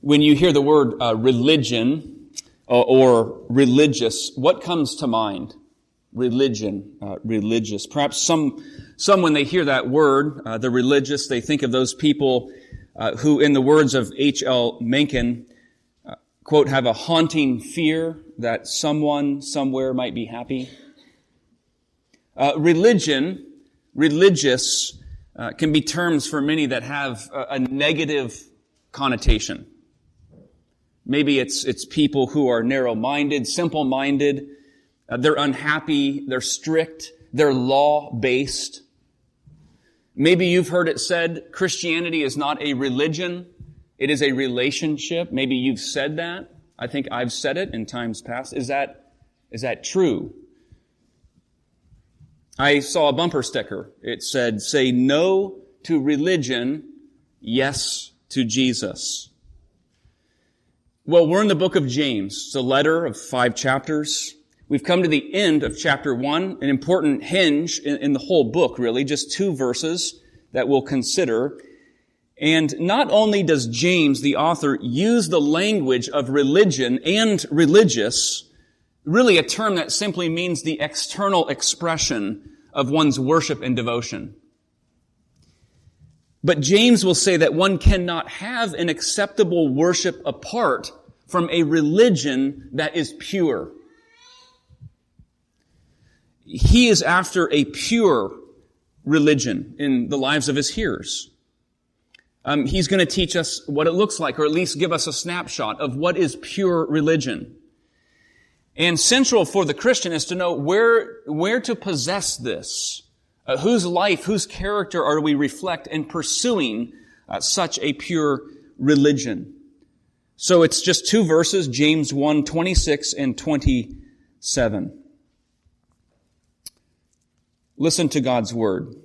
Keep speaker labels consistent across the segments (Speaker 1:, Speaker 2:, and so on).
Speaker 1: When you hear the word religion or religious, what comes to mind? Religion, religious. Perhaps some when they hear that word, the religious, they think of those people who, in the words of H.L. Mencken, quote, have a haunting fear that someone somewhere might be happy. Religion, religious, can be terms for many that have a negative connotation. Maybe it's people who are narrow-minded, simple-minded, they're unhappy, they're strict, they're law-based. Maybe you've heard it said, Christianity is not a religion, it is a relationship. Maybe you've said that. I think I've said it in times past. Is that true? I saw a bumper sticker. It said, say no to religion, yes to Jesus. Well, we're in the book of James. It's a letter of 5 chapters. We've come to the end of chapter 1, an important hinge in the whole book, really, just 2 verses that we'll consider. And not only does James, the author, use the language of religion and religious, really a term that simply means the external expression of one's worship and devotion. But James will say that one cannot have an acceptable worship apart from a religion that is pure. He is after a pure religion in the lives of his hearers. He's going to teach us what it looks like, or at least give us a snapshot of what is pure religion. And central for the Christian is to know where to possess this. Whose life, whose character are we reflect in pursuing such a pure religion? So it's just 2 verses, James 1, 26 and 27. Listen to God's word.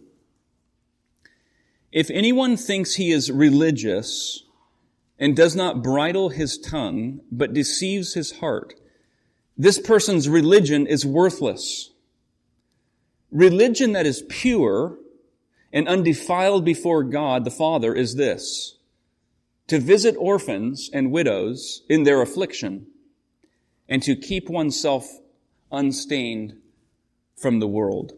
Speaker 1: If anyone thinks he is religious and does not bridle his tongue, but deceives his heart, this person's religion is worthless. Religion that is pure and undefiled before God the Father is this: to visit orphans and widows in their affliction, and to keep oneself unstained from the world.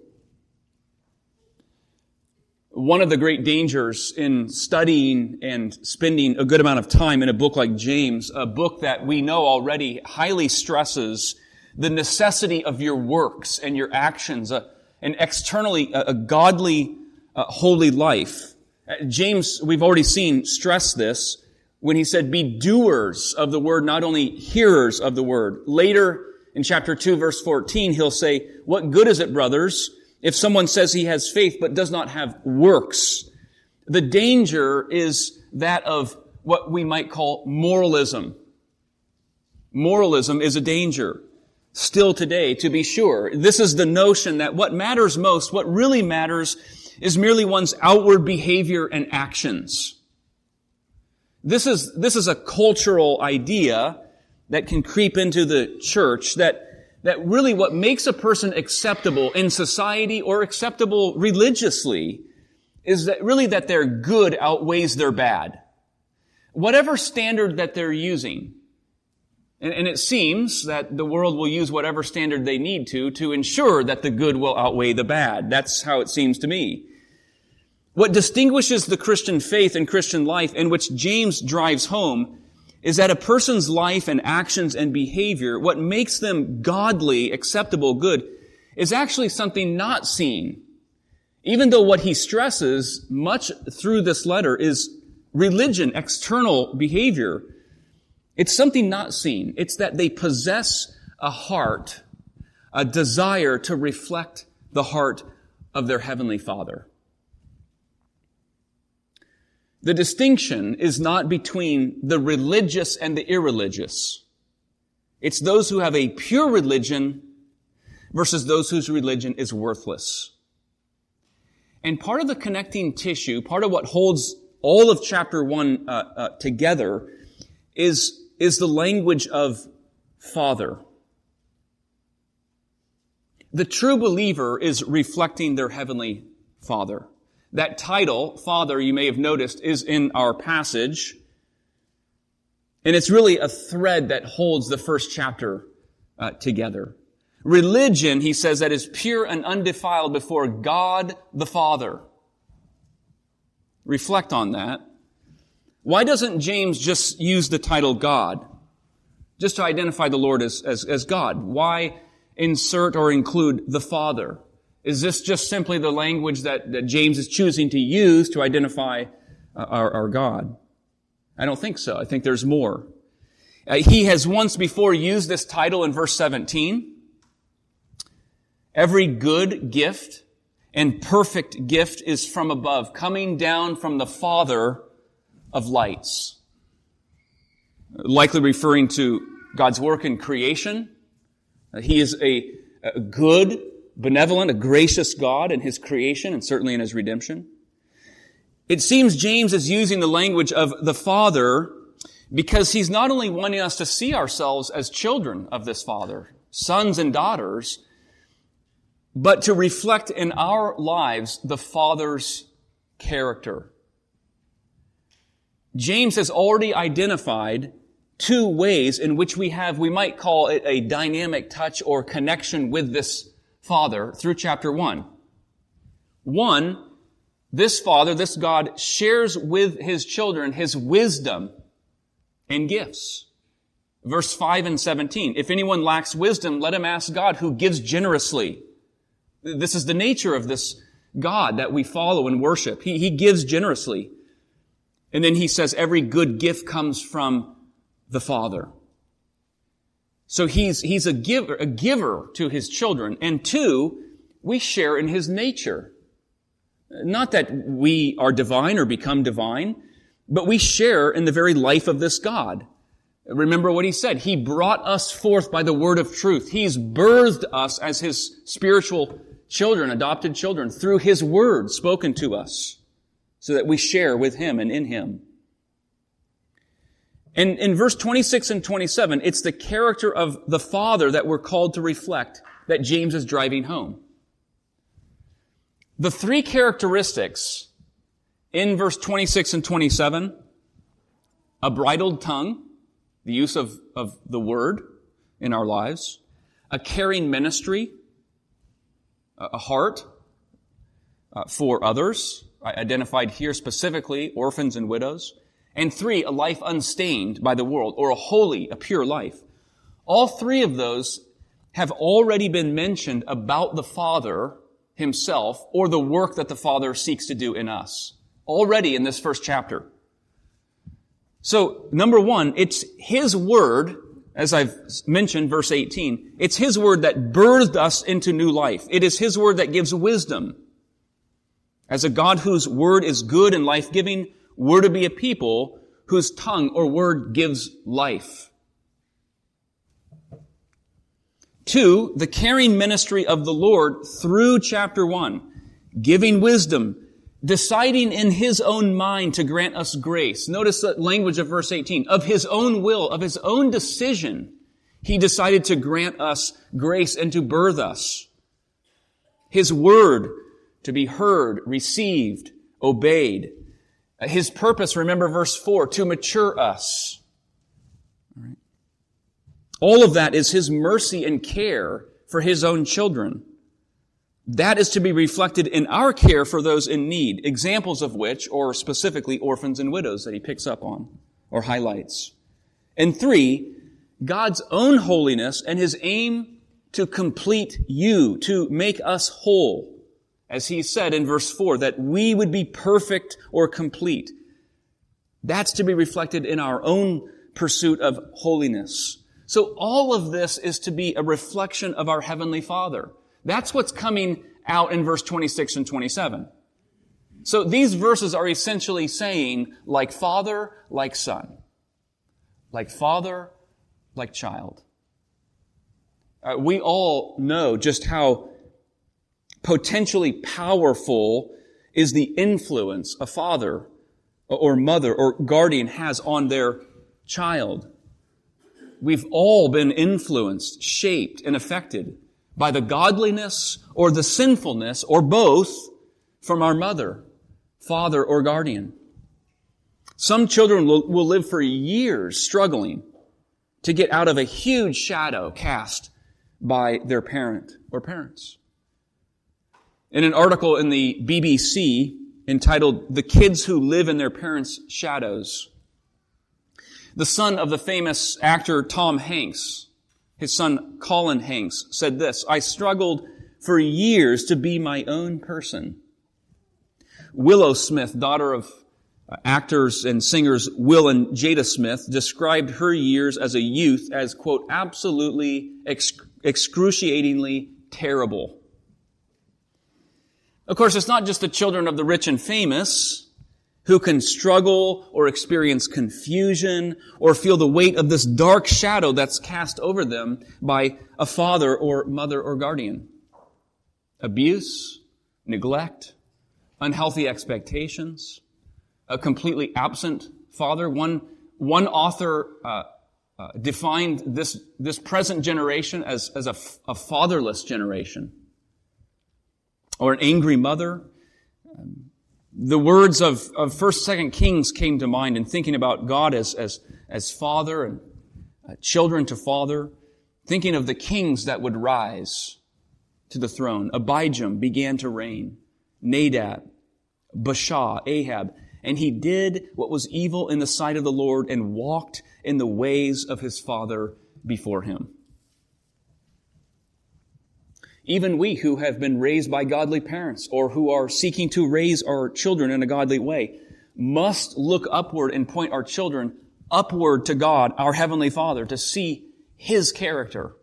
Speaker 1: One of the great dangers in studying and spending a good amount of time in a book like James, a book that we know already highly stresses the necessity of your works and your actions, and externally a godly, holy life. James, we've already seen, stress this when he said, be doers of the word, not only hearers of the word. Later in chapter 2, verse 14, he'll say, what good is it, brothers, if someone says he has faith but does not have works? The danger is that of what we might call moralism. Moralism is a danger. Still today, to be sure. This is the notion that what matters most, what really matters, is merely one's outward behavior and actions. This is a cultural idea that can creep into the church, that really what makes a person acceptable in society or acceptable religiously is that their good outweighs their bad. Whatever standard that they're using. And it seems that the world will use whatever standard they need to ensure that the good will outweigh the bad. That's how it seems to me. What distinguishes the Christian faith and Christian life, in which James drives home, is that a person's life and actions and behavior, what makes them godly, acceptable, good, is actually something not seen. Even though what he stresses much through this letter is religion, external behavior, it's something not seen. It's that they possess a heart, a desire to reflect the heart of their Heavenly Father. The distinction is not between the religious and the irreligious. It's those who have a pure religion versus those whose religion is worthless. And part of the connecting tissue, part of what holds all of chapter 1 together is the language of Father. The true believer is reflecting their Heavenly Father. That title, Father, you may have noticed, is in our passage. And it's really a thread that holds the first chapter together. Religion, he says, that is pure and undefiled before God the Father. Reflect on that. Why doesn't James just use the title God, just to identify the Lord as God? Why insert or include the Father? Is this just simply the language that James is choosing to use to identify our God? I don't think so. I think there's more. He has once before used this title in verse 17. Every good gift and perfect gift is from above, coming down from the Father of lights. Likely referring to God's work in creation. He is a good, benevolent, a gracious God in His creation and certainly in His redemption. It seems James is using the language of the Father because he's not only wanting us to see ourselves as children of this Father, sons and daughters, but to reflect in our lives the Father's character. James has already identified two ways in which we might call it a dynamic touch or connection with this Father through chapter 1. One, this Father, this God, shares with His children His wisdom and gifts. Verse 5 and 17, if anyone lacks wisdom, let him ask God, who gives generously. This is the nature of this God that we follow and worship. He gives generously. And then he says every good gift comes from the Father. So he's a giver to His children. And two, we share in His nature. Not that we are divine or become divine, but we share in the very life of this God. Remember what He said. He brought us forth by the word of truth. He's birthed us as His spiritual children, adopted children, through His word spoken to us, so that we share with Him and in Him. And in verse 26 and 27, it's the character of the Father that we're called to reflect that James is driving home. The three characteristics in verse 26 and 27, a bridled tongue, the use of the word in our lives, a caring ministry, a heart for others, identified here specifically orphans and widows, and three, a life unstained by the world, or a holy, a pure life. All three of those have already been mentioned about the Father Himself, or the work that the Father seeks to do in us, already in this first chapter. So, number one, it's His word, as I've mentioned, verse 18, it's His word that birthed us into new life. It is His word that gives wisdom. As a God whose word is good and life-giving, we're to be a people whose tongue or word gives life. Two, the caring ministry of the Lord through chapter 1, giving wisdom, deciding in His own mind to grant us grace. Notice the language of verse 18. Of His own will, of His own decision, He decided to grant us grace and to birth us. His word to be heard, received, obeyed. His purpose, remember verse 4, to mature us. All of that is His mercy and care for His own children. That is to be reflected in our care for those in need, examples of which, or specifically orphans and widows that he picks up on or highlights. And three, God's own holiness and His aim to complete you, to make us whole. As He said in verse 4, that we would be perfect or complete. That's to be reflected in our own pursuit of holiness. So all of this is to be a reflection of our Heavenly Father. That's what's coming out in verse 26 and 27. So these verses are essentially saying, like Father, like Son. Like Father, like child. We all know just how potentially powerful is the influence a father or mother or guardian has on their child. We've all been influenced, shaped, and affected by the godliness or the sinfulness or both from our mother, father, or guardian. Some children will live for years struggling to get out of a huge shadow cast by their parent or parents. In an article in the BBC entitled "The Kids Who Live in Their Parents' Shadows," the son of the famous actor Tom Hanks, his son Colin Hanks, said this: "I struggled for years to be my own person." Willow Smith, daughter of actors and singers Will and Jada Smith, described her years as a youth as, quote, absolutely excruciatingly terrible. Of course, it's not just the children of the rich and famous who can struggle or experience confusion or feel the weight of this dark shadow that's cast over them by a father or mother or guardian. Abuse, neglect, unhealthy expectations, a completely absent father. One author defined this present generation as a fatherless generation, or an angry mother. The words of 1st, 2nd Kings came to mind in thinking about God as father and children to father, thinking of the kings that would rise to the throne. Abijam began to reign, Nadab, Baasha, Ahab, and he did what was evil in the sight of the Lord and walked in the ways of his father before him. Even we who have been raised by godly parents or who are seeking to raise our children in a godly way must look upward and point our children upward to God, our Heavenly Father, to see His character.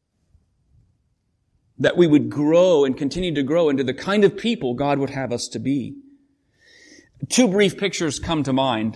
Speaker 1: That we would grow and continue to grow into the kind of people God would have us to be. Two brief pictures come to mind.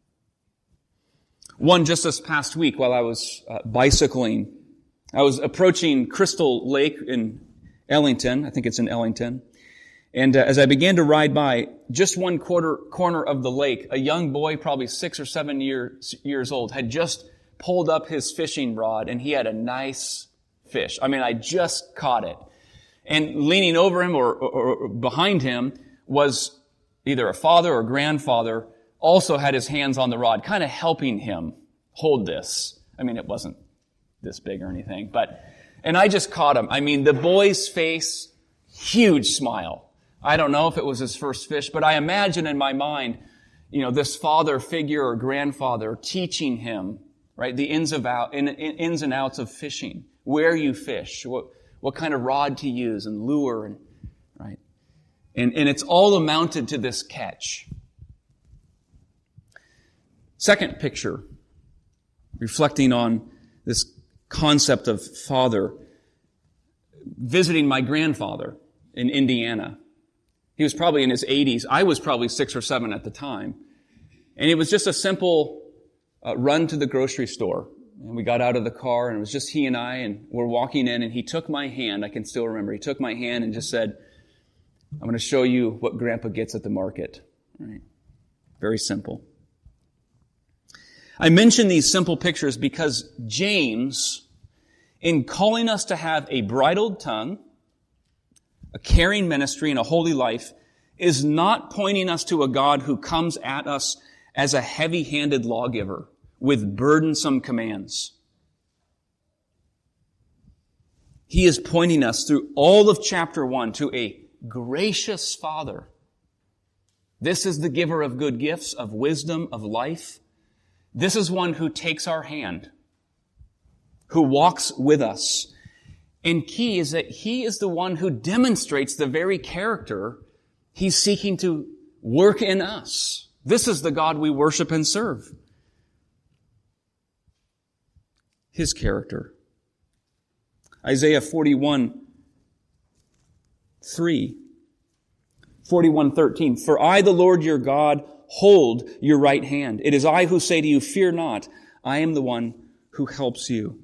Speaker 1: One just this past week while I was bicycling. I was approaching Crystal Lake in Ellington. I think it's in Ellington. And as I began to ride by, just one corner of the lake, a young boy, probably 6 or 7 years old, had just pulled up his fishing rod, and he had a nice fish. I mean, I just caught it. And leaning over him or behind him was either a father or grandfather, also had his hands on the rod, kind of helping him hold this. I mean, it wasn't this big or anything, and I just caught him. I mean, the boy's face, huge smile. I don't know if it was his first fish, but I imagine in my mind, this father figure or grandfather teaching him, right, the ins and outs of fishing, where you fish, what kind of rod to use and lure, and right, and it's all amounted to this catch. Second picture, reflecting on this concept of father, visiting my grandfather in Indiana. He was probably in his 80s. I was probably 6 or 7 at the time. And it was just a simple run to the grocery store. And we got out of the car, and it was just he and I, and we're walking in, and he took my hand. I can still remember. He took my hand and just said, "I'm going to show you what Grandpa gets at the market." Right? Very simple. I mention these simple pictures because James, in calling us to have a bridled tongue, a caring ministry, and a holy life, is not pointing us to a God who comes at us as a heavy-handed lawgiver with burdensome commands. He is pointing us through all of chapter 1 to a gracious Father. This is the giver of good gifts, of wisdom, of life. This is one who takes our hand, who walks with us. And key is that He is the one who demonstrates the very character He's seeking to work in us. This is the God we worship and serve. His character. Isaiah 41:3. 41:13. "For I, the Lord your God, hold your right hand. It is I who say to you, fear not. I am the one who helps you."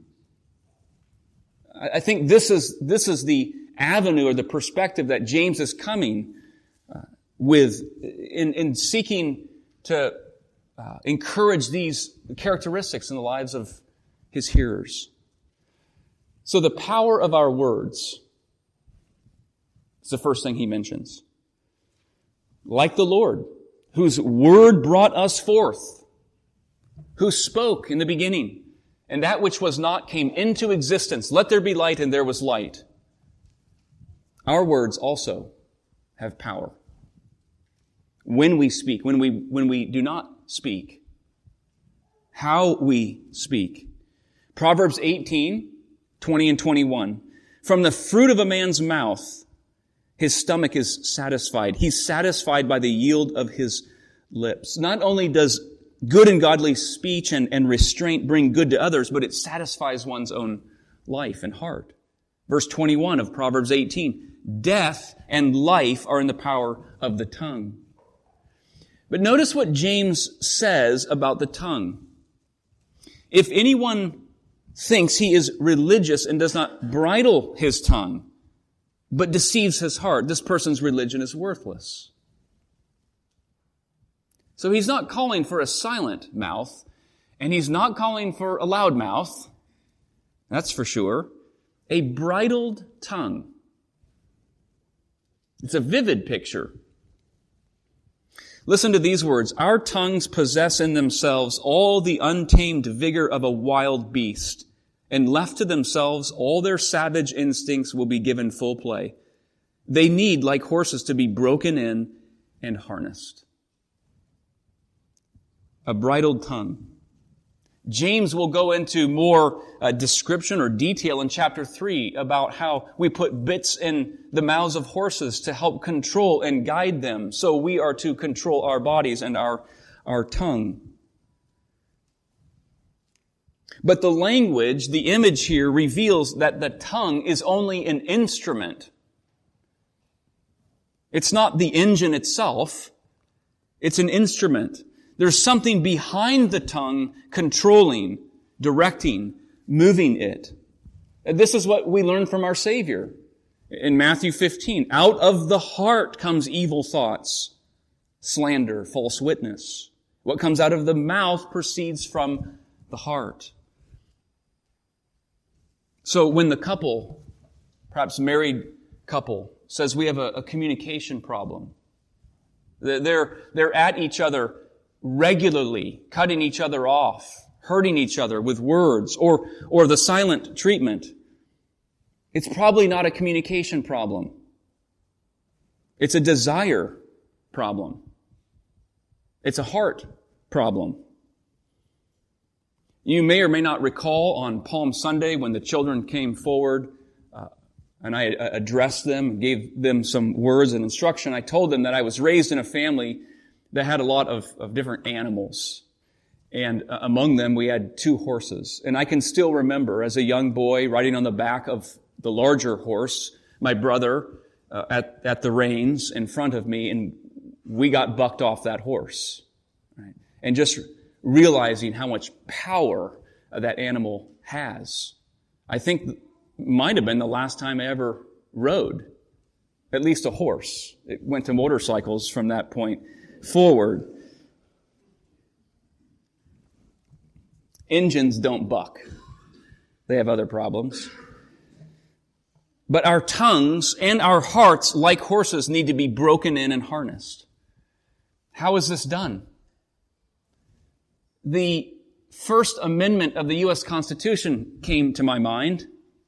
Speaker 1: I think this is the avenue or the perspective that James is coming with in seeking to encourage these characteristics in the lives of his hearers. So the power of our words is the first thing he mentions. Like the Lord, whose word brought us forth, who spoke in the beginning, and that which was not came into existence. Let there be light, and there was light. Our words also have power. When we speak, when we do not speak, how we speak. Proverbs 18, 20 and 21. From the fruit of a man's mouth, his stomach is satisfied. He's satisfied by the yield of his lips. Not only does good and godly speech and restraint bring good to others, but it satisfies one's own life and heart. Verse 21 of Proverbs 18. Death and life are in the power of the tongue. But notice what James says about the tongue. If anyone thinks he is religious and does not bridle his tongue, but deceives his heart, this person's religion is worthless. So he's not calling for a silent mouth, and he's not calling for a loud mouth. That's for sure. A bridled tongue. It's a vivid picture. Listen to these words. Our tongues possess in themselves all the untamed vigor of a wild beast, and left to themselves, all their savage instincts will be given full play. They need, like horses, to be broken in and harnessed. A bridled tongue. James will go into more description or detail in chapter 3 about how we put bits in the mouths of horses to help control and guide them. So we are to control our bodies and our tongue. But the language, the image here reveals that the tongue is only an instrument. It's not the engine itself. It's an instrument. There's something behind the tongue controlling, directing, moving it. And this is what we learn from our Savior in Matthew 15. Out of the heart comes evil thoughts, slander, false witness. What comes out of the mouth proceeds from the heart. So when the couple, perhaps married couple, says we have a communication problem, they're at each other regularly, cutting each other off, hurting each other with words, or the silent treatment, it's probably not a communication problem. It's a desire problem. It's a heart problem. You may or may not recall on Palm Sunday when the children came forward and I addressed them, gave them some words and instruction. I told them that I was raised in a family that had a lot of different animals. And among them, we had 2 horses. And I can still remember as a young boy riding on the back of the larger horse, my brother at the reins in front of me, and we got bucked off that horse. Right? And just realizing how much power that animal has. I think it might have been the last time I ever rode, at least a horse. It went to motorcycles from that point forward. Engines don't buck. They have other problems. But our tongues and our hearts, like horses, need to be broken in and harnessed. How is this done? The First Amendment of the U.S. Constitution came to my mind.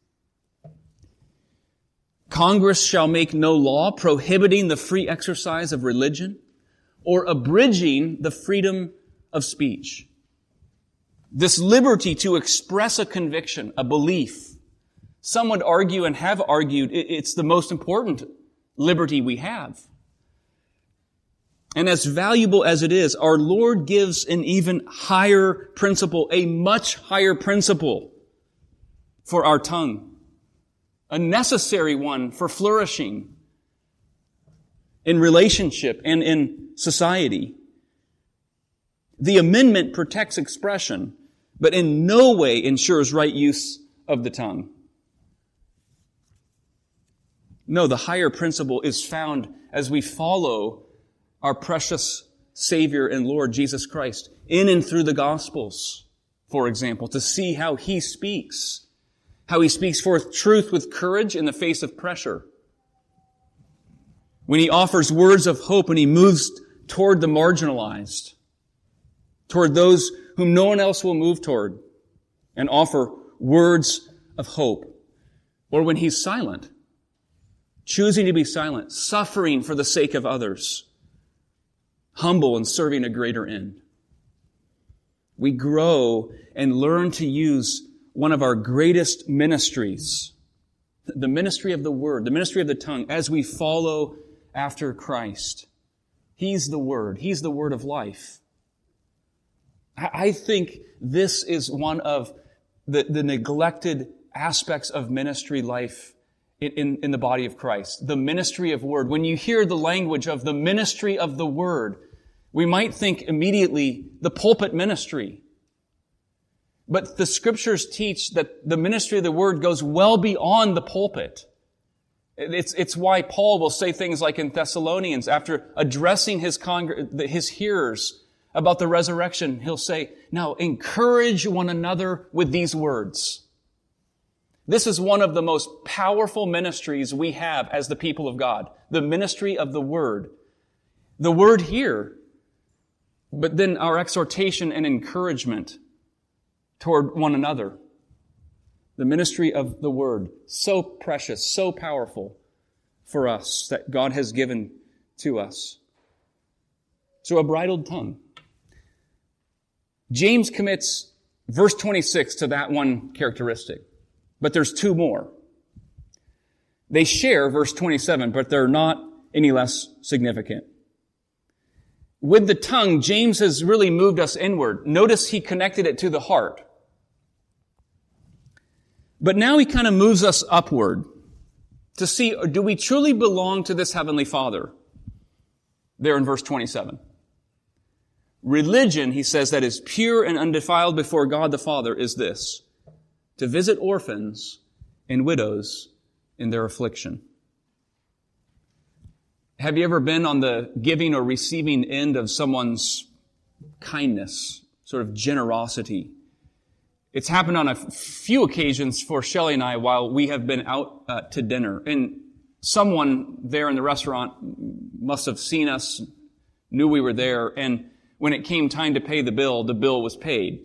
Speaker 1: Congress shall make no law prohibiting the free exercise of religion or abridging the freedom of speech. This liberty to express a conviction, a belief. Some would argue and have argued it's the most important liberty we have. And as valuable as it is, our Lord gives an even higher principle, a much higher principle for our tongue. A necessary one for flourishing in relationship and in society. The amendment protects expression, but in no way ensures right use of the tongue. No, the higher principle is found as we follow our precious Savior and Lord Jesus Christ in and through the Gospels, for example, to see how He speaks forth truth with courage in the face of pressure. When He offers words of hope and He moves toward the marginalized, toward those whom no one else will move toward, and offer words of hope. Or when he's silent, choosing to be silent, suffering for the sake of others, humble and serving a greater end. We grow and learn to use one of our greatest ministries, the ministry of the Word, the ministry of the tongue, as we follow after Christ. He's the Word. He's the Word of life. I think this is one of the neglected aspects of ministry life in the body of Christ. The ministry of Word. When you hear the language of the ministry of the Word, we might think immediately the pulpit ministry. But the Scriptures teach that the ministry of the Word goes well beyond the pulpit. It's why Paul will say things like in Thessalonians, after addressing his hearers about the resurrection, he'll say, now encourage one another with these words. This is one of the most powerful ministries we have as the people of God, the ministry of the Word. The Word here, but then our exhortation and encouragement toward one another. The ministry of the Word, so precious, so powerful for us that God has given to us. So a bridled tongue. James commits verse 26 to that one characteristic. But there's two more. They share verse 27, but they're not any less significant. With the tongue, James has really moved us inward. Notice he connected it to the heart. But now he kind of moves us upward to see, do we truly belong to this Heavenly Father? There in verse 27. Religion, he says, that is pure and undefiled before God the Father is this: to visit orphans and widows in their affliction. Have you ever been on the giving or receiving end of someone's kindness, sort of generosity? It's happened on a few occasions for Shelley and I while we have been out to dinner. And someone there in the restaurant must have seen us, knew we were there, and when it came time to pay the bill was paid.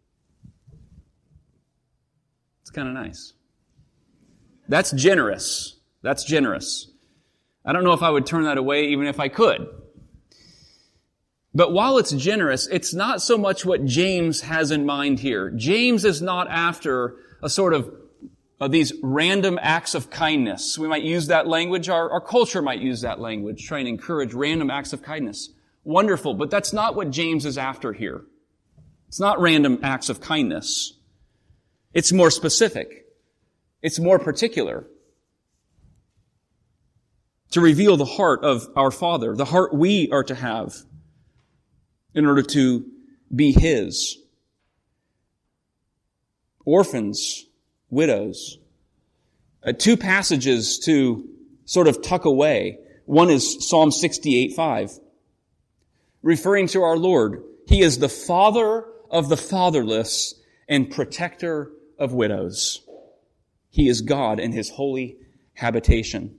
Speaker 1: It's kind of nice. That's generous. That's generous. I don't know if I would turn that away even if I could. But while it's generous, it's not so much what James has in mind here. James is not after a sort of these random acts of kindness. We might use that language. Our culture might use that language, trying to encourage random acts of kindness. Wonderful, but that's not what James is after here. It's not random acts of kindness. It's more specific. It's more particular. To reveal the heart of our Father, the heart we are to have in order to be His. Orphans, widows. Two passages to sort of tuck away. One is Psalm 68:5. Referring to our Lord. He is the Father of the fatherless and protector of widows. He is God in His holy habitation.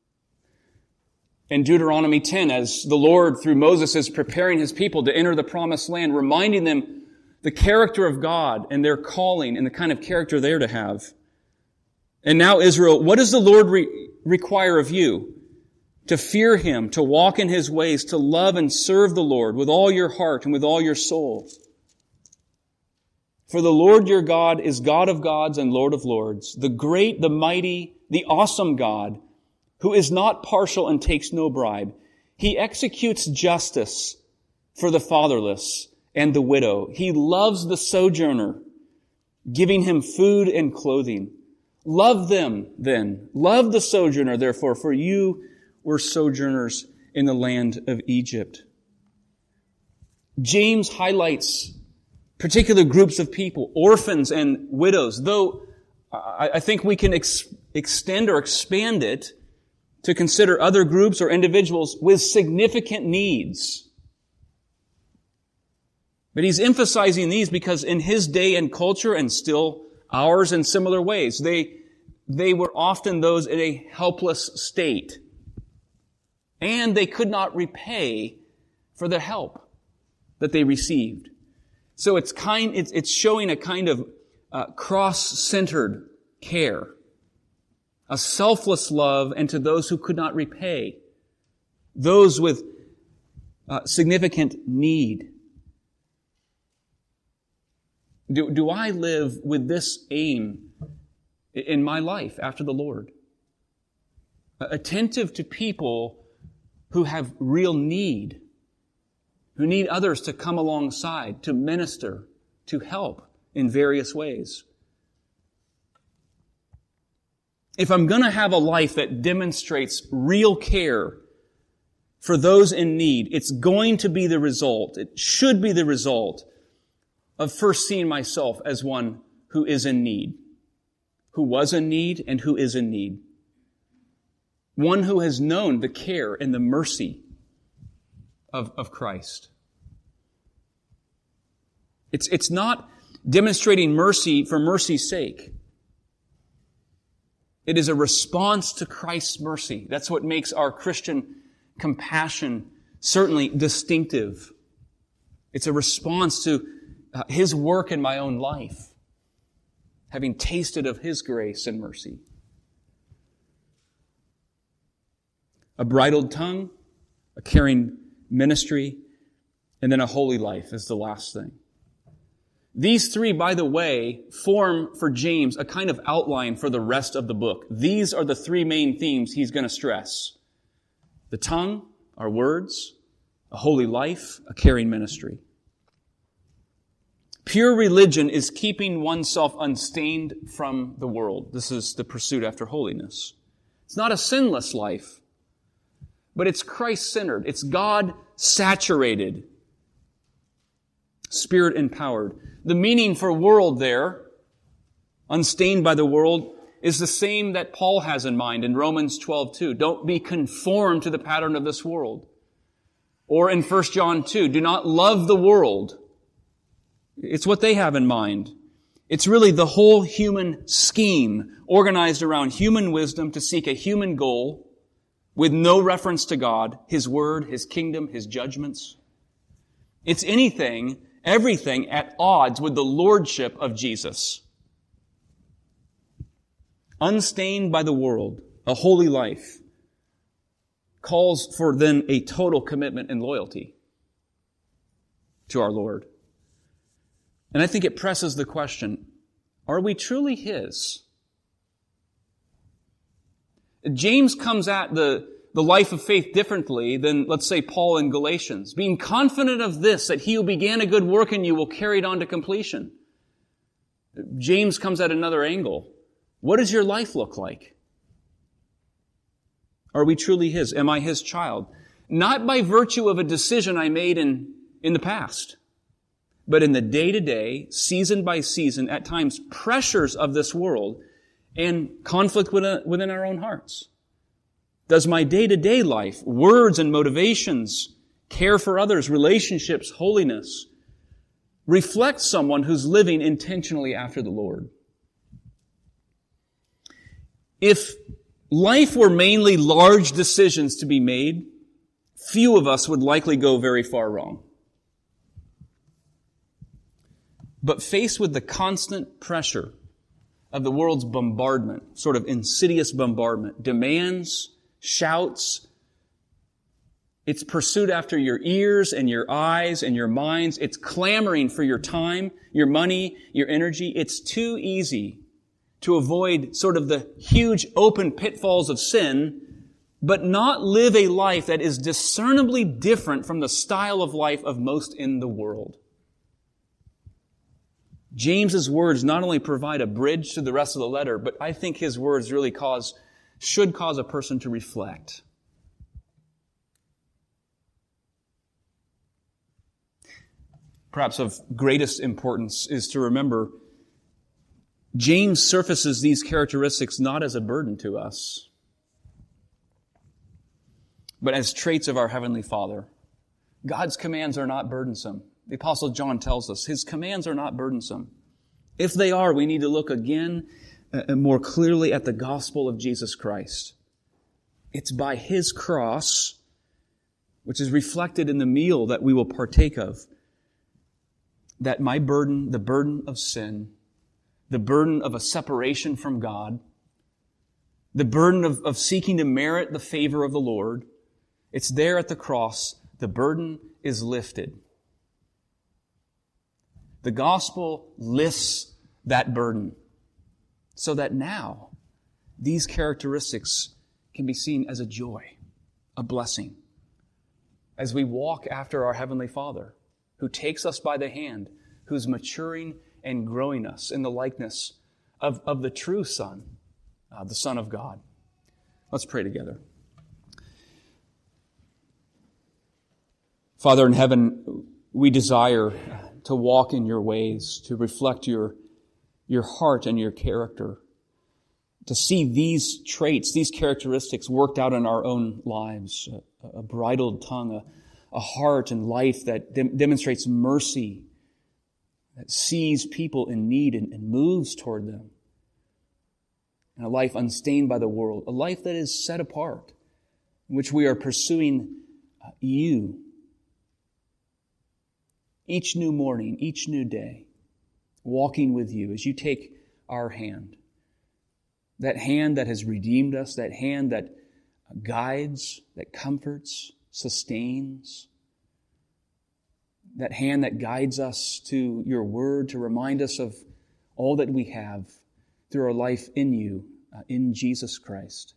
Speaker 1: In Deuteronomy 10, as the Lord, through Moses, is preparing His people to enter the promised land, reminding them the character of God and their calling and the kind of character they're to have. And now, Israel, what does the Lord require of you? To fear Him, to walk in His ways, to love and serve the Lord with all your heart and with all your soul. For the Lord your God is God of gods and Lord of lords, the great, the mighty, the awesome God, who is not partial and takes no bribe. He executes justice for the fatherless and the widow. He loves the sojourner, giving him food and clothing. Love them then. Love the sojourner, therefore, for you were sojourners in the land of Egypt. James highlights particular groups of people, orphans and widows, though I think we can extend or expand it to consider other groups or individuals with significant needs. But he's emphasizing these because in his day and culture, and still ours in similar ways, they were often those in a helpless state. And they could not repay for the help that they received. So it's showing a kind of cross-centered care, a selfless love, and to those who could not repay, those with significant need. Do I live with this aim in my life after the Lord? Attentive to people who have real need, who need others to come alongside, to minister, to help in various ways. If I'm going to have a life that demonstrates real care for those in need, it's going to be the result, it should be the result of first seeing myself as one who is in need, who was in need and who is in need. One who has known the care and the mercy of Christ. It's not demonstrating mercy for mercy's sake. It is a response to Christ's mercy. That's what makes our Christian compassion certainly distinctive. It's a response to His work in my own life, having tasted of His grace and mercy. A bridled tongue, a caring ministry, and then a holy life is the last thing. These three, by the way, form for James a kind of outline for the rest of the book. These are the three main themes he's going to stress. The tongue, our words, a holy life, a caring ministry. Pure religion is keeping oneself unstained from the world. This is the pursuit after holiness. It's not a sinless life, but it's Christ-centered. It's God-saturated, Spirit-empowered. The meaning for world there, unstained by the world, is the same that Paul has in mind in Romans 12:2. Don't be conformed to the pattern of this world. Or in 1 John 2, do not love the world. It's what they have in mind. It's really the whole human scheme organized around human wisdom to seek a human goal with no reference to God, His Word, His kingdom, His judgments. It's everything at odds with the lordship of Jesus. Unstained by the world, a holy life calls for then a total commitment and loyalty to our Lord. And I think it presses the question, are we truly His? James comes at the life of faith differently than, let's say, Paul in Galatians. Being confident of this, that He who began a good work in you will carry it on to completion. James comes at another angle. What does your life look like? Are we truly His? Am I His child? Not by virtue of a decision I made in the past, but in the day-to-day, season by season, at times pressures of this world and conflict within our own hearts. Does my day-to-day life, words and motivations, care for others, relationships, holiness, reflect someone who's living intentionally after the Lord? If life were mainly large decisions to be made, few of us would likely go very far wrong. But faced with the constant pressure of the world's bombardment, sort of insidious bombardment, demands, shouts, it's pursuit after your ears and your eyes and your minds. It's clamoring for your time, your money, your energy. It's too easy to avoid sort of the huge open pitfalls of sin, but not live a life that is discernibly different from the style of life of most in the world. James's words not only provide a bridge to the rest of the letter, but I think his words really should cause a person to reflect. Perhaps of greatest importance is to remember James surfaces these characteristics not as a burden to us, but as traits of our Heavenly Father. God's commands are not burdensome. The Apostle John tells us His commands are not burdensome. If they are, we need to look again more clearly at the gospel of Jesus Christ. It's by His cross which is reflected in the meal that we will partake of, that my burden, the burden of sin, the burden of a separation from God, the burden of seeking to merit the favor of the Lord, it's there at the cross. The burden is lifted. The gospel lifts that burden so that now these characteristics can be seen as a joy, a blessing, as we walk after our Heavenly Father, who takes us by the hand, who's maturing and growing us in the likeness of the true Son, the Son of God. Let's pray together. Father in heaven, we desire to walk in your ways, to reflect your heart and your character, to see these traits, these characteristics worked out in our own lives, a bridled tongue, a heart and life that demonstrates mercy, that sees people in need and moves toward them, and a life unstained by the world, a life that is set apart, in which we are pursuing you each new morning, each new day, walking with you as you take our hand. That hand that has redeemed us, that hand that guides, that comforts, sustains, that hand that guides us to your word to remind us of all that we have through our life in you, in Jesus Christ.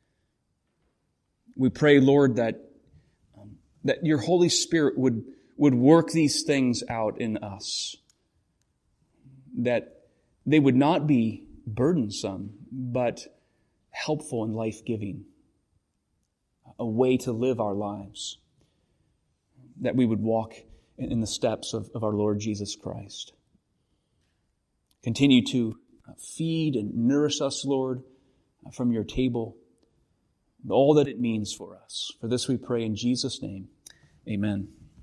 Speaker 1: We pray, Lord, that your Holy Spirit would work these things out in us, that they would not be burdensome, but helpful and life-giving, a way to live our lives, that we would walk in the steps of our Lord Jesus Christ. Continue to feed and nourish us, Lord, from your table, and all that it means for us. For this we pray in Jesus' name. Amen.